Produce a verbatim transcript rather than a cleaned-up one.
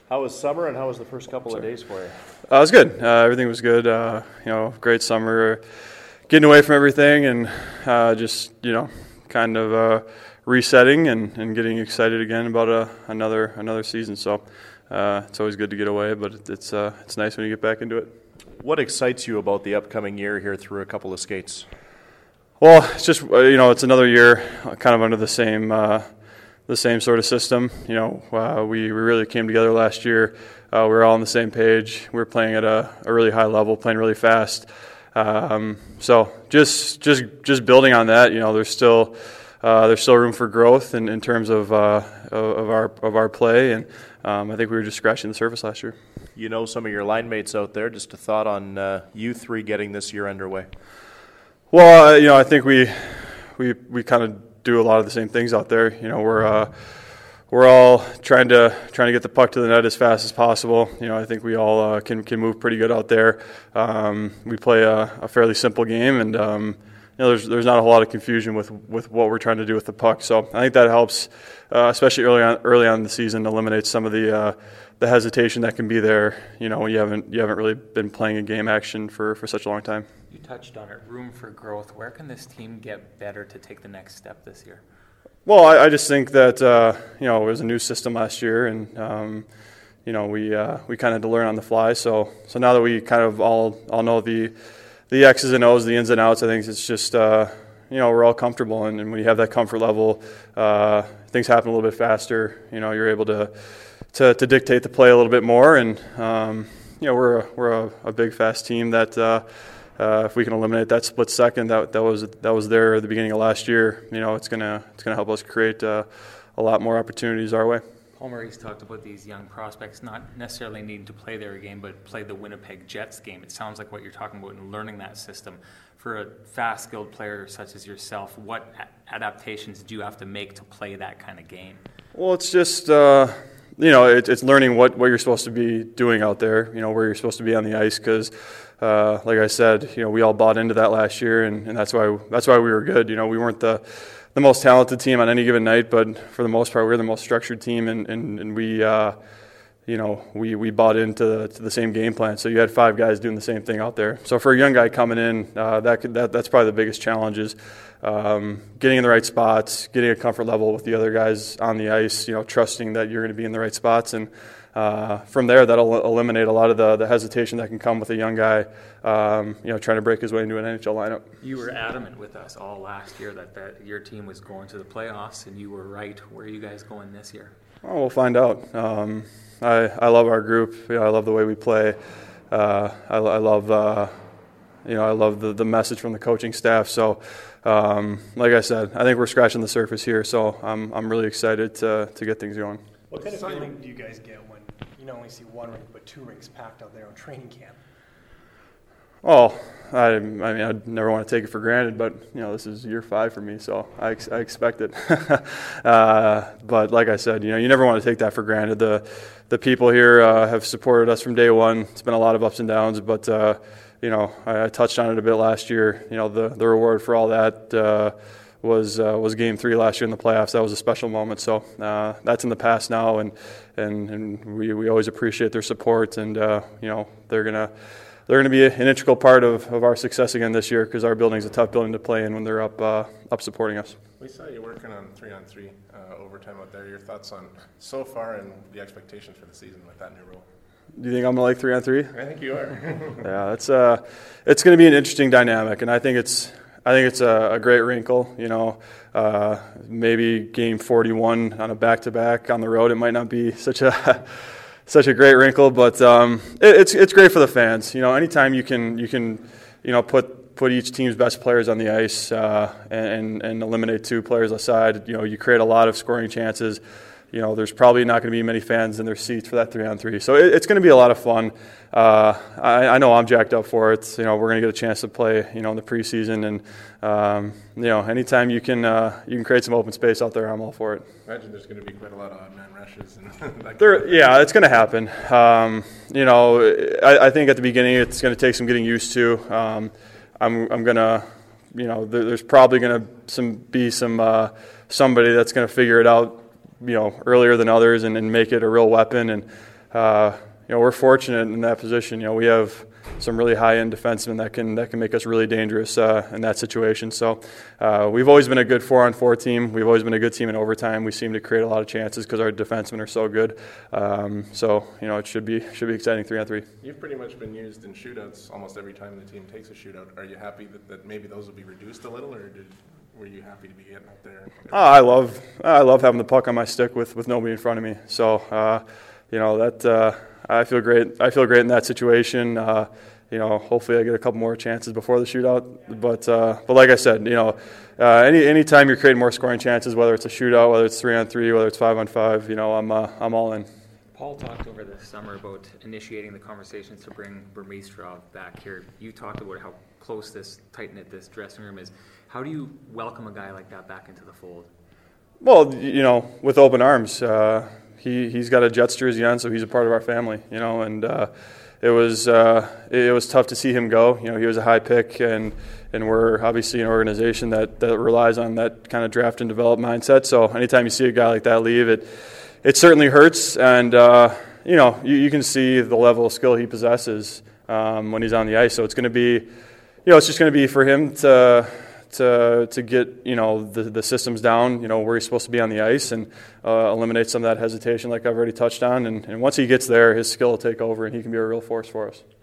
How was summer and how was the first couple Sorry. of days for you? Uh, it was good. Uh, everything was good. Uh, you know, great summer, getting away from everything and uh, just, you know, kind of uh, resetting and, and getting excited again about a, another another season. So uh, it's always good to get away, but it's uh, it's nice when you get back into it. What excites you about the upcoming year here through a couple of skates? Well, it's just, you know, it's another year kind of under the same uh, the same sort of system. You know, uh, we, we really came together last year. Uh, we were all on the same page. We were playing at a, a really high level, playing really fast. Um, so just just just building on that. You know, there's still uh, there's still room for growth in, in terms of uh, of our of our play, and um, I think we were just scratching the surface last year. You know some of your line mates out there. Just a thought on uh, you three getting this year underway. Well, uh, you know, I think we we we kind of do a lot of the same things out there. You know, we're uh, we're all trying to trying to get the puck to the net as fast as possible. You know, I think we all uh, can can move pretty good out there. Um, we play a, a fairly simple game, and um, you know, there's there's not a whole lot of confusion with, with what we're trying to do with the puck. So I think that helps, uh, especially early on early on in the season, eliminate some of the uh, the hesitation that can be there. You know, when you haven't you haven't really been playing a game action for, for such a long time. You touched on it, room for growth. Where can this team get better to take the next step this year? Well, I, I just think that, uh, you know, it was a new system last year, and, um, you know, we uh, we kind of had to learn on the fly. So so now that we kind of all all know the the X's and O's, the ins and outs, I think it's just, uh, you know, we're all comfortable. And, and when you have that comfort level, uh, things happen a little bit faster. You know, you're able to, to, to dictate the play a little bit more. And, um, you know, we're, a, we're a, a big, fast team that uh, – Uh, if we can eliminate that split second, that that was that was there at the beginning of last year. You know, it's gonna it's gonna help us create uh, a lot more opportunities our way. Paul Murray's talked about these young prospects not necessarily needing to play their game, but play the Winnipeg Jets game. It sounds like what you're talking about in learning that system. For a fast, skilled player such as yourself, what a- adaptations do you have to make to play that kind of game? Well, it's just uh, you know, it, it's learning what, what you're supposed to be doing out there. You know, where you're supposed to be on the ice, because. Uh, like I said, you know, we all bought into that last year, and, and that's why that's why we were good. You know, we weren't the the most talented team on any given night, but for the most part, we were the most structured team, and and, and we, uh, you know, we, we bought into the, to the same game plan. So you had five guys doing the same thing out there. So for a young guy coming in, uh, that could, that that's probably the biggest challenge is um, getting in the right spots, getting a comfort level with the other guys on the ice. You know, trusting that you're going to be in the right spots and. Uh, from there, that'll eliminate a lot of the, the hesitation that can come with a young guy, um, you know, trying to break his way into an N H L lineup. You were adamant with us all last year that, that your team was going to the playoffs, and you were right. Where are you guys going this year? Oh, we'll find out. Um, I I love our group. You know, I love the way we play. Uh, I, I love uh, you know I love the, the message from the coaching staff. So, um, like I said, I think we're scratching the surface here. So I'm I'm really excited to to get things going. What kind of feeling do you guys get when you not only see one rink but two rinks packed out there on training camp? Oh, I, I mean, I'd never want to take it for granted, but you know, this is year five for me, so I, I expect it. uh, but like I said, you know, you never want to take that for granted. The the people here uh, have supported us from day one. It's been a lot of ups and downs, but uh, you know, I, I touched on it a bit last year. You know, the the reward for all that. Uh, was uh, was game three last year in the playoffs. That was a special moment. So uh, that's in the past now, and and, and we, we always appreciate their support, and uh, you know, they're gonna they're gonna be an integral part of, of our success again this year, because our building's a tough building to play in when they're up uh, up supporting us. We saw you working on three on three uh, overtime out there. Your thoughts on so far and the expectations for the season with that new role? Do you think I'm gonna like three on three? I think you are. Yeah, it's uh it's gonna be an interesting dynamic, and I think it's. I think it's a, a great wrinkle, you know. Uh, maybe game forty-one on a back-to-back on the road, it might not be such a such a great wrinkle, but um, it, it's it's great for the fans. You know, anytime you can you can you know put put each team's best players on the ice uh, and and eliminate two players aside, you know, you create a lot of scoring chances. You know, there's probably not going to be many fans in their seats for that three-on-three. So it, it's going to be a lot of fun. Uh, I, I know I'm jacked up for it. You know, we're going to get a chance to play, you know, in the preseason. And, um, you know, anytime you can uh, you can create some open space out there, I'm all for it. Imagine there's going to be quite a lot of odd-man rushes. And that there, yeah, it's going to happen. Um, you know, I, I think at the beginning it's going to take some getting used to. Um, I'm, I'm going to, you know, there, there's probably going to some be some uh, somebody that's going to figure it out, you know, earlier than others and, and make it a real weapon. And uh, you know, we're fortunate in that position. You know, we have some really high-end defensemen that can that can make us really dangerous uh, in that situation. So uh, we've always been a good four-on-four team. We've always been a good team in overtime. We seem to create a lot of chances because our defensemen are so good. Um, so you know, it should be should be exciting three-on-three. You've pretty much been used in shootouts almost every time the team takes a shootout. Are you happy that, that maybe those will be reduced a little, or did, were you happy to be getting up there? Oh, I love I love having the puck on my stick with, with nobody in front of me. So uh, you know that uh, I feel great. I feel great in that situation. Uh, you know, hopefully I get a couple more chances before the shootout. But uh, but like I said, you know, uh, any any time you're creating more scoring chances, whether it's a shootout, whether it's three on three, whether it's five on five, you know, I'm uh, I'm all in. Paul talked over the summer about initiating the conversations to bring Burmistrov back here. You talked about how close this, tight-knit this dressing room is. How do you welcome a guy like that back into the fold? Well, you know, with open arms. Uh, he he's got a Jets jersey on, so he's a part of our family. You know, and uh, it was uh, it was tough to see him go. You know, he was a high pick, and and we're obviously an organization that, that relies on that kind of draft and develop mindset. So anytime you see a guy like that leave, it it certainly hurts. And uh, you know, you, you can see the level of skill he possesses um, when he's on the ice. So it's going to be, you know, it's just going to be for him to. to to get, you know, the the systems down, you know, where he's supposed to be on the ice, and uh, eliminate some of that hesitation like I've already touched on. And, and once he gets there, his skill will take over and he can be a real force for us.